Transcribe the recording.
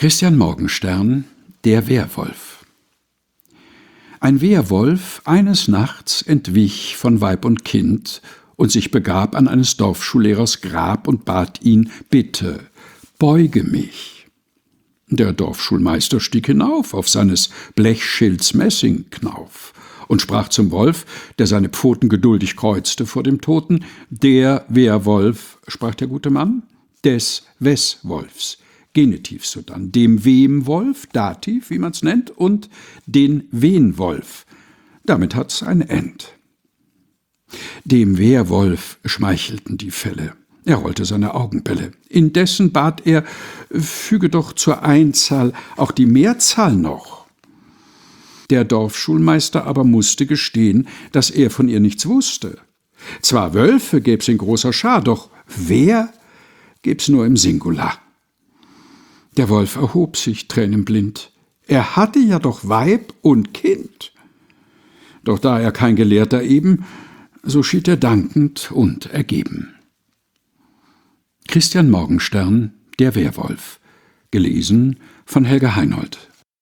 Christian Morgenstern, der Wehrwolf. Ein Wehrwolf eines Nachts entwich von Weib und Kind und sich begab an eines Dorfschullehrers Grab und bat ihn: »Bitte, beuge mich.« Der Dorfschulmeister stieg hinauf auf seines Blechschilds Messingknauf und sprach zum Wolf, der seine Pfoten geduldig kreuzte vor dem Toten: »Der Wehrwolf«, sprach der gute Mann, »des wes Wolfs«, Genitiv sodann, dem wem Wolf, Dativ, wie man's nennt, und den wen Wolf. Damit hat's ein End. Dem Wehrwolf schmeichelten die Felle. Er rollte seine Augenbälle. Indessen bat er, füge doch zur Einzahl auch die Mehrzahl noch. Der Dorfschulmeister aber musste gestehen, dass er von ihr nichts wusste. Zwar Wölfe gäb's in großer Schar, doch wer gäb's nur im Singular. Der Wolf erhob sich tränenblind. Er hatte ja doch Weib und Kind. Doch da er kein Gelehrter eben, so schied er dankend und ergeben. Christian Morgenstern, der Wehrwolf. Gelesen von Helga Heinold.